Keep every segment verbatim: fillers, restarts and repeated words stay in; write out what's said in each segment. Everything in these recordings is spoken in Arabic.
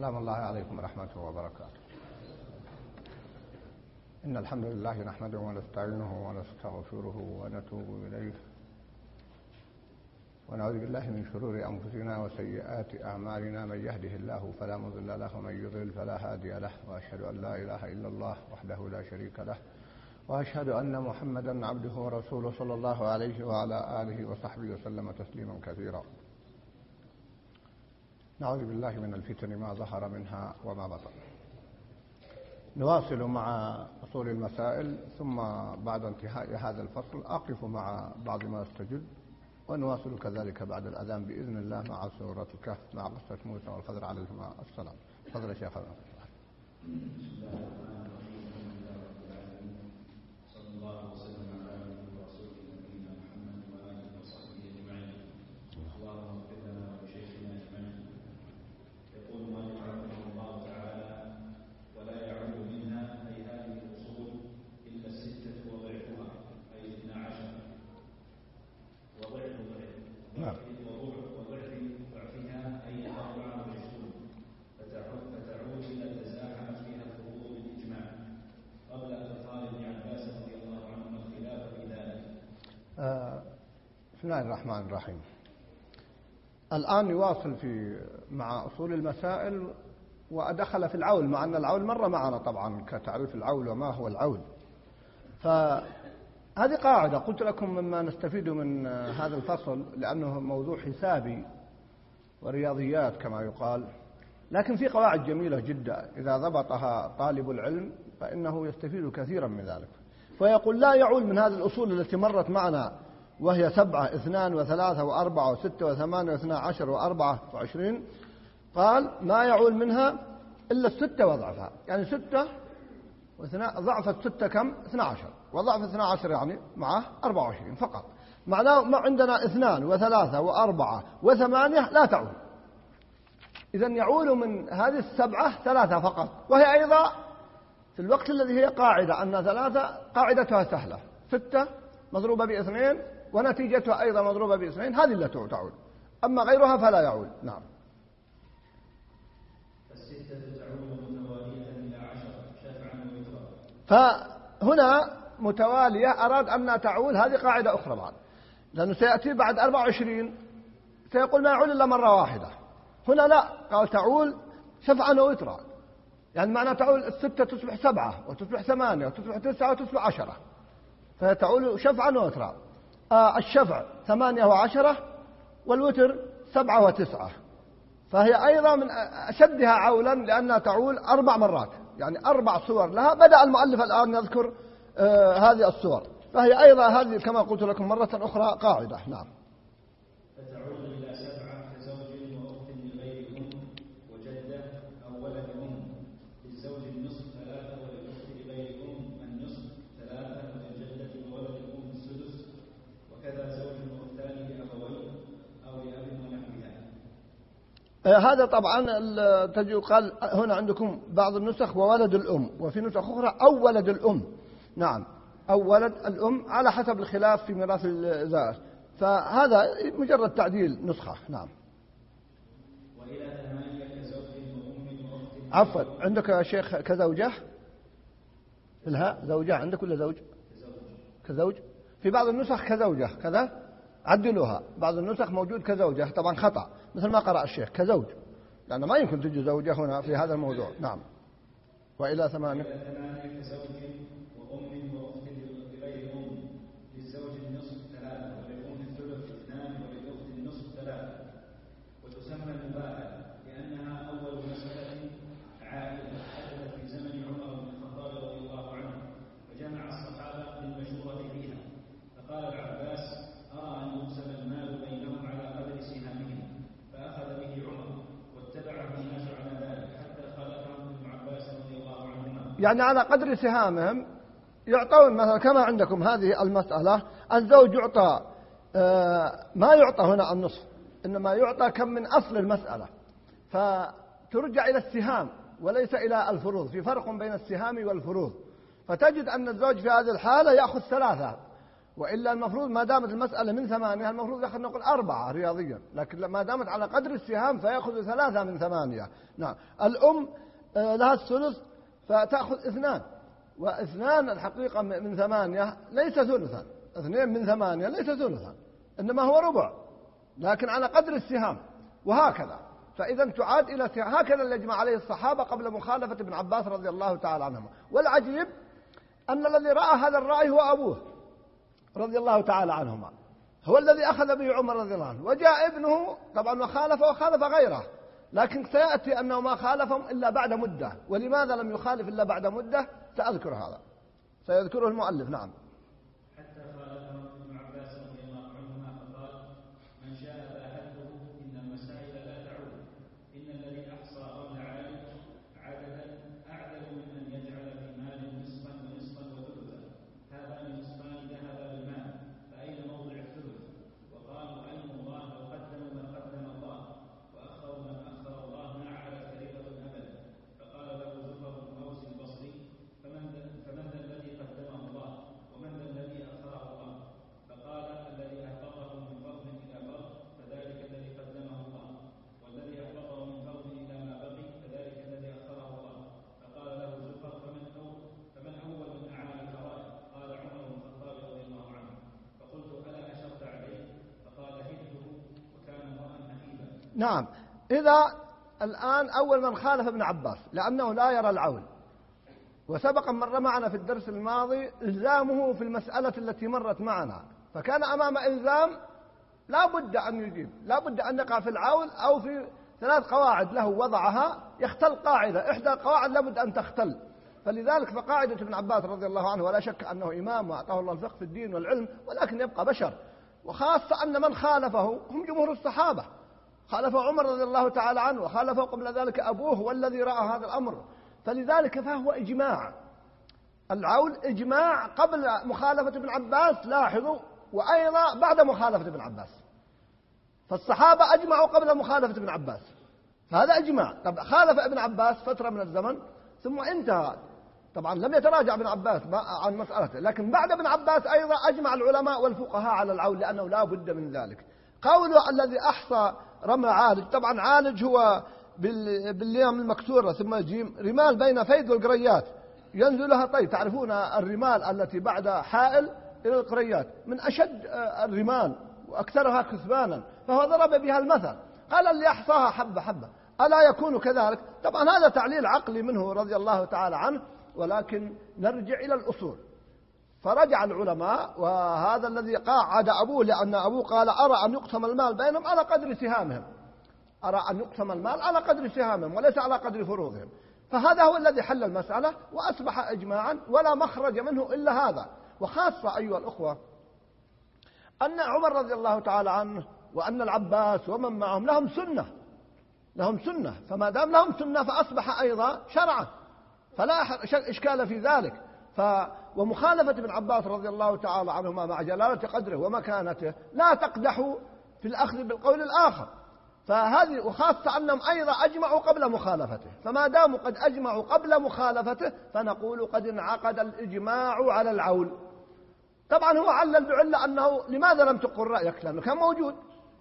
سلام الله عليكم ورحمته وبركاته. إن الحمد لله نحمده ونستعينه ونستغفره ونتوب إليه ونعوذ بالله من شرور أنفسنا وسيئات أعمالنا. من يهده الله فلا مضل له ومن يضلل فلا هادي له، وأشهد أن لا إله إلا الله وحده لا شريك له، وأشهد أن محمدا عبده ورسوله صلى الله عليه وعلى آله وصحبه وسلم تسليما كثيرا. نعوذ بالله من الفتن ما ظهر منها وما بطن. نواصل مع أصول المسائل، ثم بعد انتهاء هذا الفصل أقف مع بعض ما استجد، ونواصل كذلك بعد الأذان بإذن الله مع سورة الكهف مع قصة موسى والخضر عليهما السلام. تفضل يا شيخ. بسم الله الرحمن الرحيم. الآن يواصل في مع أصول المسائل، وأدخل في العول، مع أن العول مر معنا طبعا كتعريف العول وما هو العول. فهذه قاعدة قلت لكم مما نستفيد من هذا الفصل، لأنه موضوع حسابي ورياضيات كما يقال، لكن في قواعد جميلة جدا إذا ضبطها طالب العلم فإنه يستفيد كثيرا من ذلك. فيقول لا يعول من هذه الأصول التي مرت معنا، وهي سبعة اثنان وثلاثة وأربعة وستة وثمانية واثنى عشر وأربعة وعشرين، قال ما يعول منها إلا الستة وضعفها، يعني ستة ضعف الستة كم؟ اثنى عشر، وضعف اثنى عشر يعني معه أربعة وعشرين فقط. معناه ما عندنا اثنان وثلاثة وأربعة وثمانية لا تعول. إذن يعول من هذه السبعة ثلاثة فقط، وهي أيضا في الوقت الذي هي قاعدة أن ثلاثة قاعدتها سهلة، ستة مضروبة باثنين ونتيجتها أيضا مضروبة باثنين، هذه التي تعول. أما غيرها فلا يعول. نعم. الستة تعول متوالية إلى عشرة شفعا ووترا. فهنا متوالية أراد أن تعول، هذه قاعدة أخرى بعد، لأنه سيأتي بعد أربعة وعشرين سيقول ما يعول إلا مرة واحدة. هنا لا، قال تعول شفعا ووترا، يعني معنى تعول الستة تصبح سبعة وتصبح ثمانية وتصبح تسعة وتصبح عشرة، فتعول شفعا ووترا. آه الشفع ثمانية وعشرة، والوتر سبعة وتسعة، فهي أيضا من أشدها عولا لأنها تعول أربع مرات، يعني أربع صور لها. بدأ المؤلف الآن يذكر آه هذه الصور، فهي أيضا هذه كما قلت لكم مرة أخرى قاعدة. نعم. فتعود إلى سبعة كزوج وأخت لغير أم وجدة أو ولد أم. للزوج النصف ثلاثة، وللأخت لغير أم النصف ثلاثة، وللجدة وولد أم السدس، وكذا زوج واختان لأبوين أو لأب ونحوها. آه هذا طبعا تجي قال هنا عندكم بعض النسخ وولد الأم، وفي نسخ أخرى أو ولد الأم. نعم، أو ولد الأم على حسب الخلاف في ميراث الزائر، فهذا مجرد تعديل نسخة. نعم. وإلى ثمانية كزوج وأم وأخت. عفوا، عندك يا شيخ كزوجة في الهاء؟ زوجة عندك ولا زوج؟ كزوج. كزوج. في بعض النسخ كزوجة كذا، عدلوها. بعض النسخ موجود كزوجة، طبعا خطأ مثل ما قرأ الشيخ كزوج، لأنه ما يمكن تجي زوجة هنا في هذا الموضوع. نعم. وإلى ثمانية. وإلى ثمانية كزوج وأم وأخت لغير أم. للزوج النصف ثلاثة، وللأم الثلث اثنان، وللأخت النصف ثلاثة. وتسمى المباحة لأنها أول مسألة عائلة حدثت في زمن عمر بن الخطاب رضي الله عنه، فجمع الصحابة للمشورة فيها. فقال العباس أرى أن يقسم المال بينهم على قدر سهامهم، فأخذ به عمر واتبعه الناس على ذلك حتى خالفهم ابن عباس رضي الله عنهما. يعني على قدر سهامهم يعطون، مثلا كما عندكم هذه المسألة الزوج يعطى آه ما يعطى هنا النصف، إنما يعطى كم من أصل المسألة، فترجع إلى السهام وليس إلى الفروض. في فرق بين السهام والفروض، فتجد أن الزوج في هذه الحالة يأخذ ثلاثة وإلا المفروض ما دامت المسألة من ثمانية المفروض يأخذ نقول أربعة رياضيا، لكن ما دامت على قدر السهام فيأخذ ثلاثة من ثمانية. نعم. الأم لها الثلث فتأخذ اثنان، واثنان الحقيقة من ثمانية ليس ثلثا، اثنين من ثمانية ليس ثلثا، إنما هو ربع، لكن على قدر السهام، وهكذا. فإذا تعاد إلى سهام. هكذا اللي يجمع عليه الصحابة قبل مخالفة ابن عباس رضي الله تعالى عنهما. والعجيب أن الذي رأى هذا الرأي هو أبوه رضي الله تعالى عنهما، هو الذي أخذ به عمر رضي الله عنه، وجاء ابنه طبعا وخالف وخالف غيره، لكن سيأتي أنه ما خالفهم إلا بعد مدة. ولماذا لم يخالف إلا بعد مدة؟ سأذكر هذا، سيذكره المؤلف. نعم. حتى خالفهم ابن عباس رضي الله عنهما فقال: من شاء فأحده إن المسائل لا تعود، إن الذي أحصى قول عالم عددا أعدل من أن يجعل في مال نصفا ونصفا وثلثا، هذان نصفان ذهبا بالمال، فأين موضع الثلث؟ وقالوا: أين الله لو قدموا من قدم الله وأخروا من أخر الله ما على فريضة أبدا. فقال له زفر بن أوس البصري: فمن فمن ذا الذي قدمه الله ومن ذا الذي أخره الله؟ فقال: الذي أهبطه من فرض إلى فرض فذلك الذي قدمه الله، والذي أهبطه من فرض إلى ما بقي فذلك الذي أخره الله. فقال له زفر: فمن أول فمن أول من أعان الفرائض؟ قال: عمر بن الخطاب رضي الله عنه. فقلت: ألا أشرت عليه؟ فقال: هبته وكان امرأ حكيما. نعم. إذا الآن أول من خالف ابن عباس لأنه لا يرى العول، وسبق مر معنا في الدرس الماضي إلزامه في المسألة التي مرت معنا، فكان أمام إلزام لا بد أن يجيب، لا بد أن يقع في العول أو في ثلاث قواعد له وضعها، يختل قاعدة، إحدى القواعد لا بد أن تختل. فلذلك فقاعدة ابن عباس رضي الله عنه، ولا شك أنه إمام وأعطاه الله الفقه في الدين والعلم، ولكن يبقى بشر، وخاصة أن من خالفه هم جمهور الصحابة. خالف عمر رضي الله تعالى عنه، وخالفه قبل ذلك أبوه والذي رأى هذا الأمر، فلذلك فهو إجماع. العول إجماع قبل مخالفة ابن عباس، لاحظوا، وأيضا بعد مخالفة ابن عباس. فالصحابة أجمعوا قبل مخالفة ابن عباس، فهذا إجماع. طب خالف ابن عباس فترة من الزمن ثم انتهى، طبعا لم يتراجع ابن عباس عن مسألته، لكن بعد ابن عباس أيضا أجمع العلماء والفقهاء على العول، لأنه لا بد من ذلك. قوله الذي أحصى رمى عالج، طبعا عالج هو بالليام المكسورة ثم الجيم، رمال بين فيد والقريات ينزلها طيب. تعرفون الرمال التي بعد حائل إلى القريات من أشد الرمال وأكثرها كثبانا، فهو ضرب بها المثل، قال اللي أحصاها حبة حبة، ألا يكون كذلك؟ طبعا هذا تعليل عقلي منه رضي الله تعالى عنه، ولكن نرجع إلى الأصول. فرجع العلماء، وهذا الذي قاعد أبوه، لأن أبوه قال: أرى أن يقسم المال بينهم على قدر سهامهم، أرى أن يقسم المال على قدر سهامهم وليس على قدر فروضهم. فهذا هو الذي حل المسألة وأصبح إجماعا، ولا مخرج منه إلا هذا. وخاصة أيها الأخوة أن عمر رضي الله تعالى عنه وأن العباس ومن معهم لهم سنة، لهم سنة، فما دام لهم سنة فأصبح أيضا شرعا، فلا إشكال في ذلك. ف ومخالفة ابن عباس رضي الله تعالى عنهما مع جلالة قدره ومكانته لا تقدح في الأخذ بالقول الآخر. فهذه، وخاصة أنهم أيضا أجمعوا قبل مخالفته، فما داموا قد أجمعوا قبل مخالفته فنقول قد انعقد الإجماع على العول. طبعا هو علل بعلة أنه لماذا لم تقل رأيك؟ لأنه كان موجود.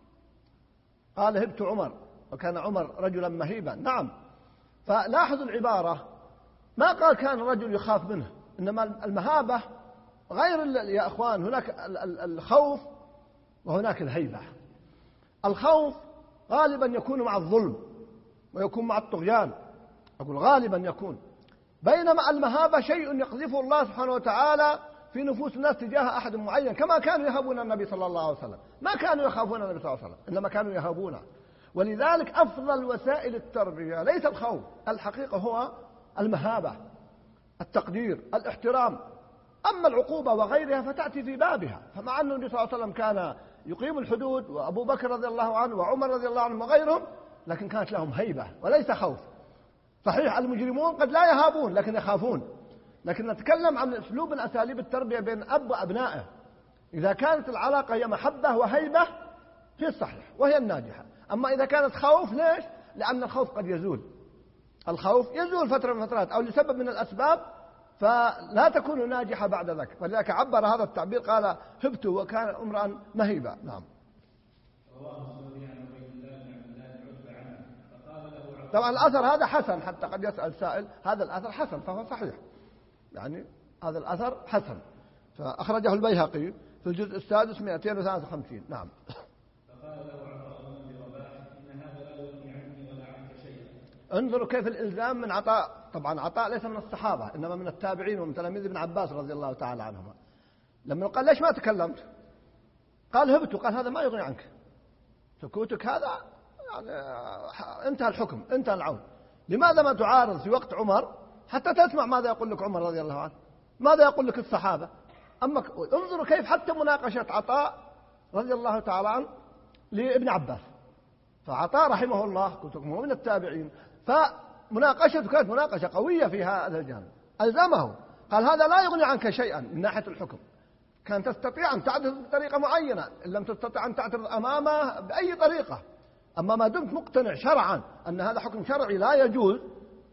قال: هبت عمر، وكان عمر رجلا مهيبا. نعم. فلاحظوا العبارة، ما قال كان رجل يخاف منه، إنما المهابة غير يا أخوان، هناك الخوف وهناك الهيبة. الخوف غالبا يكون مع الظلم ويكون مع الطغيان، أقول غالبا يكون، بينما المهابة شيء يقذفه الله سبحانه وتعالى في نفوس الناس تجاه أحد معين، كما كانوا يهابون النبي صلى الله عليه وسلم. ما كانوا يخافون النبي صلى الله عليه وسلم، إنما كانوا يهابونه. ولذلك أفضل وسائل التربية ليس الخوف، الحقيقة هو المهابة، التقدير، الاحترام. أما العقوبة وغيرها فتأتي في بابها. فمع أن النبي صلى الله عليه وسلم كان يقيم الحدود، وأبو بكر رضي الله عنه وعمر رضي الله عنه وغيرهم، لكن كانت لهم هيبة وليس خوف. صحيح المجرمون قد لا يهابون لكن يخافون، لكن نتكلم عن أسلوب من أساليب التربية بين أب وأبنائه. إذا كانت العلاقة هي محبة وهيبة في الصحيح وهي الناجحة. أما إذا كانت خوف، ليش؟ لأن الخوف قد يزول، الخوف يزول فترة من فترات أو لسبب من الأسباب، فلا تكون ناجحة بعد ذلك. ولذلك عبر هذا التعبير قال هبت وكان امرأ مهيبا. نعم. طبعا الأثر هذا حسن، حتى قد يسأل سائل هذا الأثر حسن فهو صحيح، يعني هذا الأثر حسن، فأخرجه البيهقي في الجزء السادس مئتين وثلاثة وخمسين. نعم. فقال له عطاء بن رباح إن هذا لا يغني عني ولا عنك شيئا. انظروا كيف الإلزام من عطاء. طبعا عطاء ليس من الصحابة إنما من التابعين ومن تلاميذ ابن عباس رضي الله تعالى عنهما. لما قال ليش ما تكلمت؟ قال هبت. قال هذا ما يغني عنك، سكوتك هذا يعني انتهى الحكم، انتهى العون. لماذا ما تعارض في وقت عمر حتى تسمع ماذا يقول لك عمر رضي الله عنه، ماذا يقول لك الصحابة. أما انظروا كيف حتى مناقشة عطاء رضي الله تعالى عنه لابن عباس. فعطاء رحمه الله كنت من التابعين، فمناقشته كانت مناقشة قوية في هذا الجانب. ألزمه قال هذا لا يغني عنك شيئا من ناحية الحكم، كان تستطيع أن تعترض بطريقة معينة، إن لم تستطيع أن تعترض أمامه بأي طريقة. أما ما دمت مقتنع شرعا أن هذا حكم شرعي لا يجوز،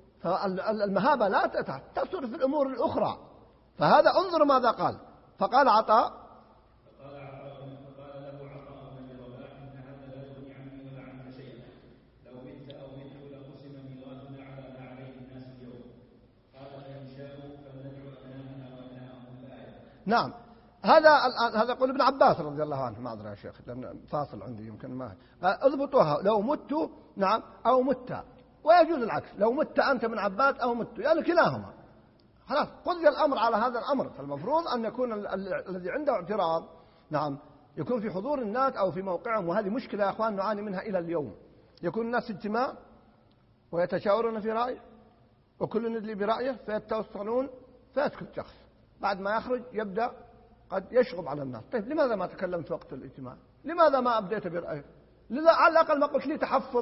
فالمهابة لا تأثر في الأمور الأخرى. فهذا انظر ماذا قال. فقال عطاء فقال عطاء فقال له عطاء بن رباح إن هذا لا يغني عني ولا عنك شيئا، لو مت أو مت لقسم ميراثنا على ما عليه الناس اليوم. قال فإن شاءوا فلندعو أبناءنا وأبناءهم الآية. نعم. هذا هذا قول ابن عباس رضي الله عنه. ما أدري يا شيخ لأن فاصل عندي يمكن ما قال اضبطوها لو مت نعم أو مت، ويجوز العكس لو مت أنت من عباس أو مت، يعني كلاهما خلاص قضي الأمر على هذا الأمر. فالمفروض أن يكون الذي عنده اعتراض نعم يكون في حضور الناس أو في موقعهم. وهذه مشكلة يا أخوان نعاني منها إلى اليوم. يكون الناس في اجتماع ويتشاورون في رأي وكل يدلي برأيه فيتوصلون فيسكت شخص، بعد ما يخرج يبدأ قد يشغب على الناس. طيب لماذا ما تكلمت وقت الاجتماع؟ لماذا ما أبديت برأيك؟ لذا على الأقل ما قلت لي تحفظ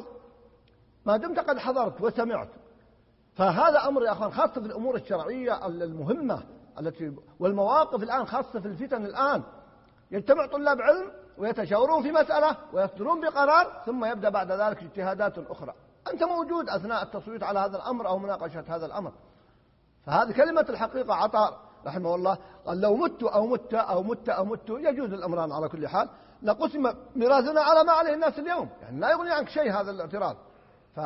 ما دمت قد حضرت وسمعت. فهذا أمر يا أخوان خاصة في الأمور الشرعية المهمة التي والمواقف الآن، خاصة في الفتن الآن. يجتمع طلاب علم ويتشاورون في مسألة ويصدرون بقرار، ثم يبدأ بعد ذلك اجتهادات أخرى. أنت موجود أثناء التصويت على هذا الأمر أو مناقشة هذا الأمر. فهذه كلمة الحقيقة عطاء رحمه الله قال لو مت أو مت أو مت أو مت يجوز الأمران على كل حال، لقسم ميراثنا على ما عليه الناس اليوم، يعني لا يغني عنك شيء هذا الاعتراض. ف...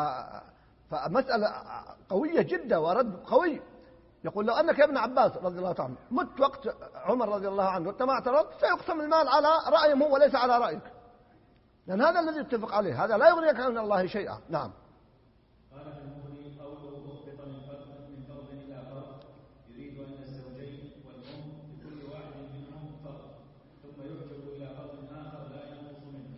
فمسألة قوية جدا ورد قوي. يقول لو أنك يا ابن عباس رضي الله عنه مت وقت عمر رضي الله عنه وأنت ما اعترضت سيقسم المال على رأيه هو وليس على رأيك، لأن هذا الذي اتفق عليه، هذا لا يغنيك عن الله شيئا. نعم. قال في المغني قوله أضبط من فرض من فرض إلى فرض يريد أن الزوجين والأم لكل واحد منهم فرض ثم يعجب إلى فرض آخر لا ينقص منه.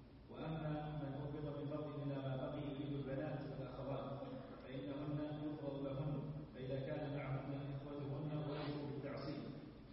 وأما من أضبط من فرض إلى ما بقي يريد البنات والأخوات فإنهن يفرض لهن، فإذا كان معهن إخوتهن وليسوا بالتعصيب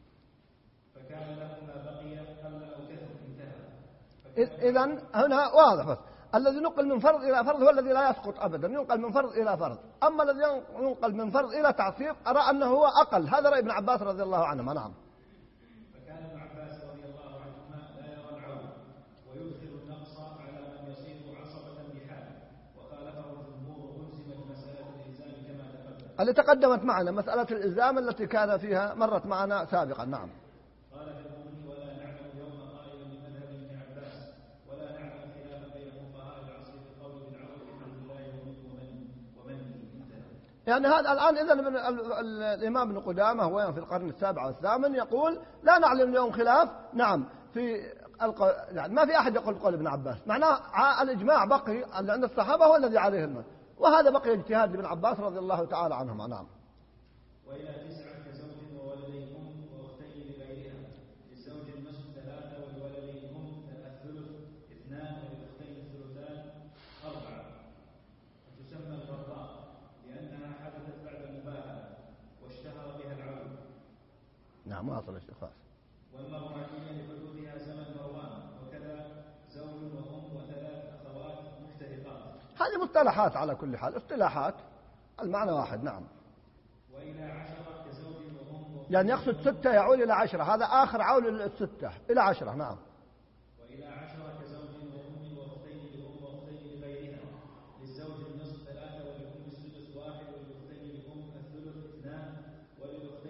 فكان له ما بقي قل أو كثر انتهى. إذن هنا واضح بس الذي نقل من فرض إلى فرض هو الذي لا يسقط أبدا، ينقل من فرض إلى فرض. أما الذي ينقل من فرض إلى تعصيب أرى أنه هو أقل. هذا رأي ابن عباس رضي الله عنهما. نعم. فكان ابن عباس رضي الله عنهما لا يرى العون ويدخل النقص على من يصير عصبة بحال، وخالفه الجمهور ألزمت مسألة الإلزام كما تقدم. اللي تقدمت معنا مسألة الإلزام التي كان فيها مرت معنا سابقا. نعم. قال في المغني ولا نعلم اليوم قائلا من مذهب ابن عباس ولا نعلم خلافا بين فقهاء العصر في قول بالعروض الحمد لله ومن ومن يعني هذا الآن إذا الإمام ابن قدامة هو في القرن السابع والثامن يقول لا نعلم اليوم خلاف. نعم. في الق... يعني ما في أحد يقول بقول ابن عباس، معناه الإجماع بقي اللي عند الصحابة هو الذي عليه المذهب، وهذا بقي اجتهاد ابن عباس رضي الله تعالى عنهما. نعم. وإلى تسعة كزوج وولدي أم وأختين لغيرها، للزوج النصف ثلاثة ولولدي أم الثلث اثنان وللأختين الثلثان أربعة. وتسمى الفرضاء لأنها حدثت بعد المباهلة واشتهر بها العون. نعم واصل الشيخ. والمرأتين لحدودها زمن مروان، وكذا زوج وأم وثلاث أخوات مفترقات. هذه مصطلحات على كل حال، اصطلاحات المعنى واحد. نعم. وإلى عشرة كزوج وأم يعني يقصد ستة يعود إلى عشرة، هذا آخر عول الستة إلى عشرة. نعم. وإلى عشرة كزوج وأم وأختين لأم وأختين لغيرها، للزوج النصف ثلاثة وللأم السدس واحد وللأختين لأم الثلث اثنان وللأختين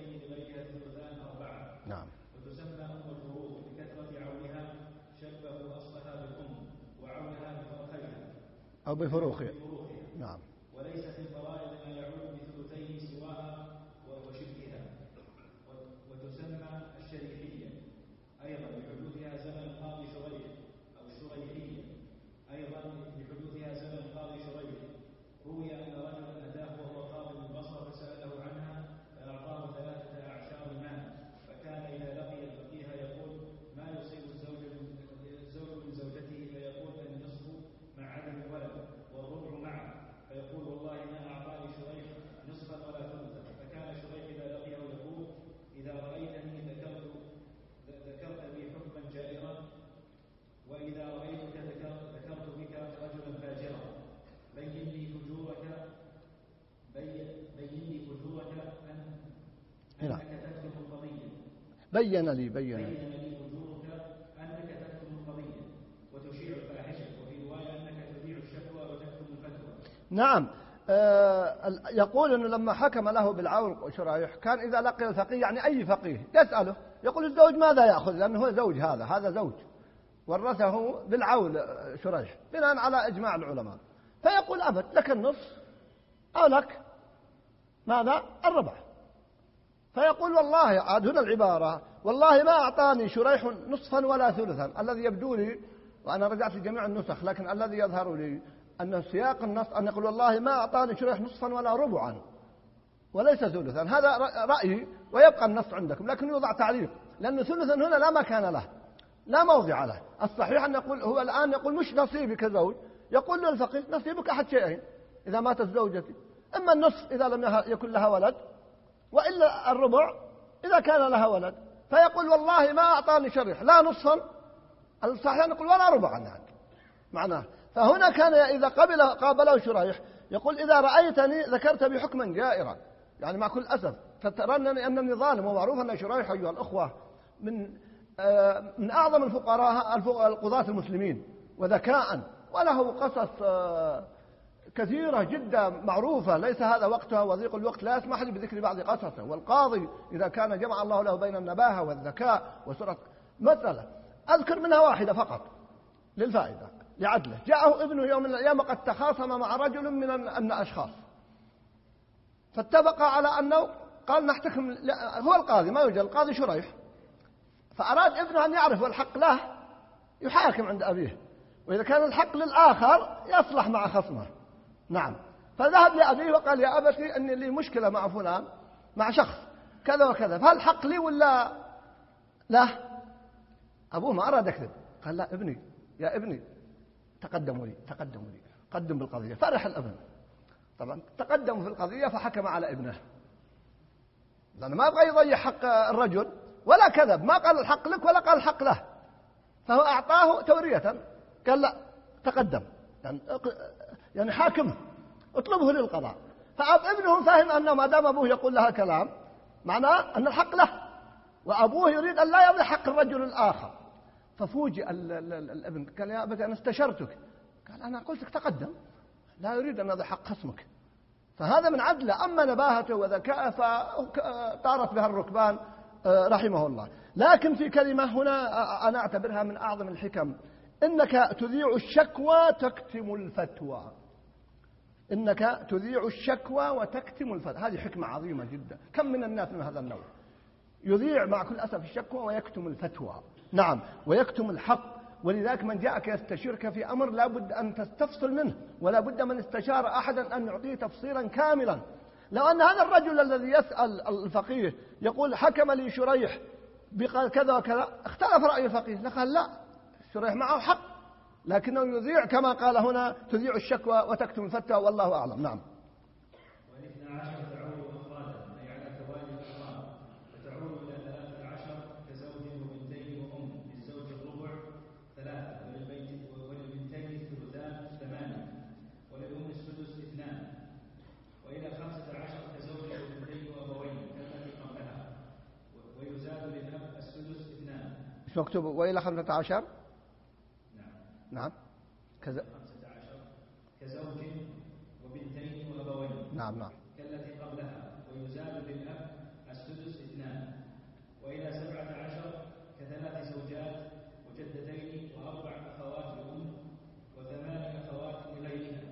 أو بفروخها. نعم. وليس في الفرائض ما يعود بثلثيه سواها وشبهها. وتسمى الشريحية أيضا لحدوثها زمن القاضي شريح أو الشريحية أيضا لحدوثها زمن القاضي شريح. روي أن رجلا أتاه وهو قاضي البصرة فسأله عنها فأعطاه ثلاثة أعشار ماء، فكان إذا لقي الفقيه يقول ما يصيب الزوج الزوج من زوجته، فيقول النصف مع عدم الولد والربع معه، فيقول والله ما أعطاني شريح نصفا ولا ثلثا. فكان شريح إذا لقيه يقول إذا رأيتني ذكرت ذكرت بي حكما جائرا، وإذا رأيتك ذكرت بك رجلا فاجرا، بيني فجورك بيني فجورك أن أنك تكتم القضية. بين لي بين لي فجورك أنك تكتم القضية وتشيع الفاحشة، وفي رواية أنك تذيع الشكوى وتكتم الفتوى. نعم. آه يقول أنه لما حكم له بالعول شريح كان إذا لقي الفقيه يعني أي فقيه يسأله يقول الزوج ماذا يأخذ، لأنه هو زوج، هذا هذا زوج ورثه بالعول شريح بناء على إجماع العلماء، فيقول أبد لك النصف أو لك ماذا الربع. فيقول والله عاد هنا العبارة والله ما أعطاني شريح نصفا ولا ثلثا. الذي يبدو لي وأنا رجعت لجميع النسخ لكن الذي يظهر لي أن سياق النص أن يقول والله ما أعطاني شريح نصفا ولا ربعا وليس ثلثا. هذا رأيي ويبقى النص عندكم، لكن يوضع تعليق لأن ثلثا هنا لا مكان له لا موضع له. الصحيح أن يقول هو الآن يقول مش نصيبي كزوج، يقول للفقيه نصيبك أحد شيئين إذا ماتت زوجتي، إما النصف إذا لم يكن لها ولد وإلا الربع إذا كان لها ولد. فيقول والله ما أعطاني شريح لا نصفا، الصحيح نقول ولا ربعا يعني معناه. فهنا كان إذا قبل قابله شريح يقول إذا رأيتني ذكرت بحكما جائرا، يعني مع كل أسف فترنني أنني ظالم. ومعروف أن شريح أيها الأخوة من آه من أعظم الفقراء القضاة المسلمين وذكاء، وله قصص آه كثيرة جدا معروفة ليس هذا وقتها وضيق الوقت لا يسمح لي بذكر بعض قصصه. والقاضي إذا كان جمع الله له بين النباهة والذكاء وسرعة مثلا أذكر منها واحدة فقط للفائدة لعدله. جاءه ابنه يوم من الأيام وقد تخاصم مع رجل من الأشخاص، فاتفق على أنه قال نحتكم، هو القاضي ما يوجد القاضي شريح، فأراد ابنه أن يعرف والحق له يحاكم عند أبيه، وإذا كان الحق للآخر يصلح مع خصمه. نعم. فذهب لأبيه وقال يا أبتي أني لي مشكلة مع فلان مع شخص كذا وكذا، فهل حق لي ولا لا؟ أبوه ما أراد يكذب، قال لا ابني يا ابني تقدموا لي تقدموا لي قدم بالقضية. فرح الابن طبعا، تقدموا في القضية فحكم على ابنه، لأنه ما أبغى يضيع حق الرجل ولا كذب، ما قال الحق لك ولا قال الحق له، فهو أعطاه تورية قال لا تقدم يعني, يعني حاكمه اطلبه للقضاء. فأب ابنهم فهم أنه ما دام أبوه يقول لها كلام معناه أن الحق له، وأبوه يريد أن لا يضيع حق الرجل الآخر. ففوجئ الابن قال يا أبتي أنا استشرتك، قال أنا قلت لك تقدم، لا يريد أن يضيع حق خصمك. فهذا من عدله. أما نباهته وذكاءه فطارت بها الركبان رحمه الله. لكن في كلمة هنا أنا أعتبرها من أعظم الحكم، إنك تذيع الشكوى تكتم الفتوى. إنك تذيع الشكوى وتكتم الفتوى، هذه حكمة عظيمة جدا. كم من الناس من هذا النوع يذيع مع كل أسف الشكوى ويكتم الفتوى. نعم، ويكتم الحق. ولذلك من جاءك يستشيرك في أمر لا بد أن تستفصل منه، ولا بد من استشار أحدا أن يعطيه تفصيلا كاملا. لو أن هذا الرجل الذي يسأل الفقيه يقول حكم لي شريح بكذا وكذا، اختلف رأي الفقيه، قال لا شريح معه حق، لكنه يذيع كما قال هنا تذيع الشكوى وتكتم الفتوى، والله أعلم. نعم. والاثنى عشر تعود أفرادا أي على توالي الأفراد، فتعود إلى ثلاثة عشر كزوج وبنتين وأم، للزوج الربع ثلاثة، وللبنتين الثلثان ثمانية، وللأم السدس اثنان، وإلى خمسة عشر كزوج وبنتين وأبوين كالتي قبلها، ويزاد للأب السدس اثنان. شو مكتوب وإلى خمسة عشر؟ نعم. كذا خمسة عشر كزوج وبنتين وأبوين. نعم نعم. كالتي قبلها، ويزاد للأب السدس اثنان، وإلى سبعة عشر كثلاث زوجات وجدتين وأربع أخوات لأم وثمان أخوات إليهما.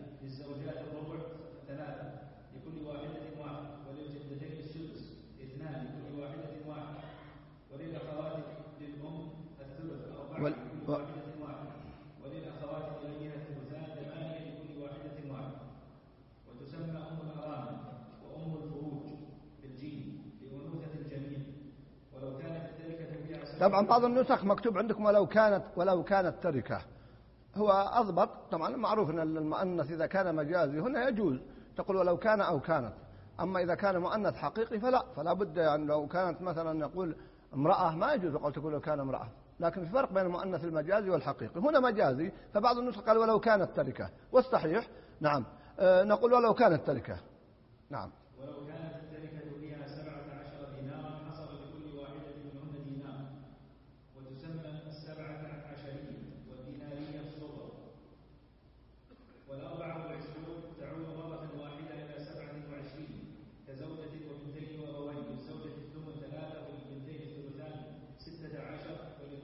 واحدة واحدة، وللأخوات إليها الثلثان ثمانية لكل واحدة واحدة. وتسمى أم الأرامل وأم الفروج بالجيم لأنوثة الجميع، ولو كانت التركة فيها. طبعا بعض النسخ مكتوب عندكم ولو كانت ولو كانت تركة، هو أضبط. طبعا معروف أن المؤنث إذا كان مجازي هنا يجوز تقول ولو كان أو كانت، أما إذا كان مؤنث حقيقي فلا، فلا بد يعني لو كانت مثلا نقول امرأة ما يجوز قال تقول لو كان امرأة، لكن في فرق بين المؤنث المجازي والحقيقي. هنا مجازي فبعض النسخ قال ولو كانت تركة، والصحيح نعم أه نقول ولو كانت تركة. نعم. ولو كانت التركة فيها سبعة عشر دينارا حصل لكل واحدة منهن دينار، وتسمى السبعة عشرية والدينارية الصغرى. والأربعة والعشرون تعود مرة واحدة إلى سبعة وعشرين كزوجة وبنتين وأبوين، للزوجة الثمن ثلاثة وللبنتين الثلثان ستة عشر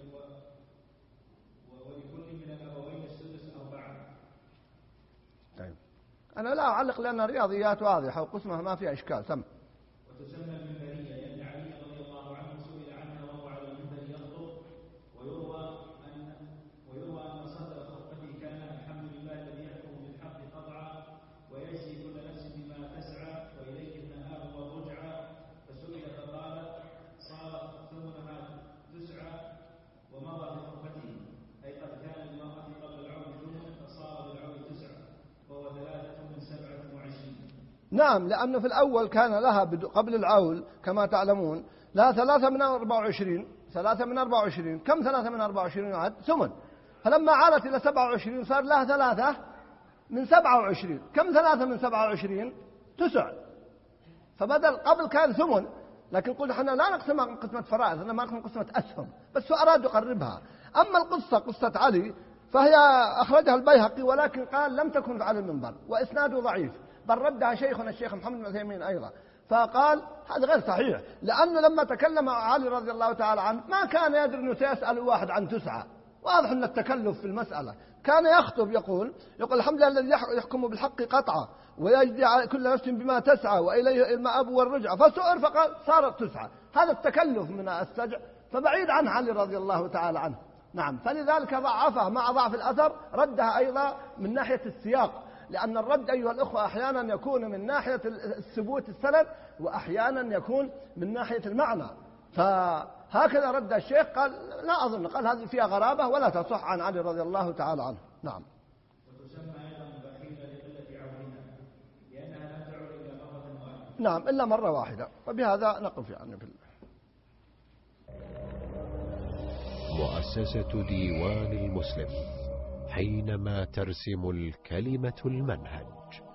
ولكل من الأبوين السدس أربعة. طيب أنا لا أعلق لأن الرياضيات واضحة وقسمها ما فيها إشكال. سم. وتسمى المنبرية لأن علي رضي الله عنه سئل عنها وهو على المنبر يخطب، ويروى أن ويروى أن صدر خطبته كان الحمد لله الذي يحكم بالحق قطعا ويجزي كل نفس بما تسعى وإليه النهار والرجعى. فسئل فقال صار ثمنها تسعى ومضى في خطبته، أي قد كان للمرأة قبل العون ثمن فصار بالعون تسعى وهو ثلاثة من سبعة وعشرين. نعم، لأنه في الأول كان لها قبل العول كما تعلمون لها ثلاثة من أربعة وعشرين، ثلاثة من أربعة وعشرين. كم ثلاثة من أربعة وعشرين عاد؟ ثمن. فلما عادت إلى سبعة وعشرين صار لها ثلاثة من سبعة وعشرين. كم ثلاثة من سبعة وعشرين؟ تسع. فبدل قبل كان ثمن، لكن قلنا احنا لا نقسم قسمة فرائض، احنا ما نقسم قسمة أسهم، بس أرادوا يقربها. أما القصة قصة علي فهي أخرجها البيهقي، ولكن قال لم تكن على المنبر وإسناده ضعيف، بل ردها شيخنا الشيخ محمد بن عثيمين أيضا. فقال هذا غير صحيح، لأنه لما تكلم علي رضي الله تعالى عنه ما كان يدري أنه سيسأل واحد عن تسعة، واضح أن التكلف في المسألة. كان يخطب يقول يقول الحمد لله الذي يحكم بالحق قطعا ويجزي كل نفس بما تسعى وإليه المآب والرجعة. فسئل فقال صارت تسعة. هذا التكلف من السجع فبعيد عن علي رضي الله تعالى عنه. نعم، فلذلك ضعفه مع ضعف الأثر، ردها أيضا من ناحية السياق، لأن الرد أيها الأخوة أحيانا يكون من ناحية الثبوت السند وأحيانا يكون من ناحية المعنى. فهكذا رد الشيخ، قال لا أظن، قال هذه فيها غرابة ولا تصح عن علي رضي الله تعالى عنه. نعم. وتسمى أيضا بخيلة لقلة عونها لأنها لم تعد إلا مرة واحدة. نعم، إلا مرة واحدة. وبهذا نقف يعني في مؤسسة ديوان المسلم حينما ترسم الكلمة المنهج.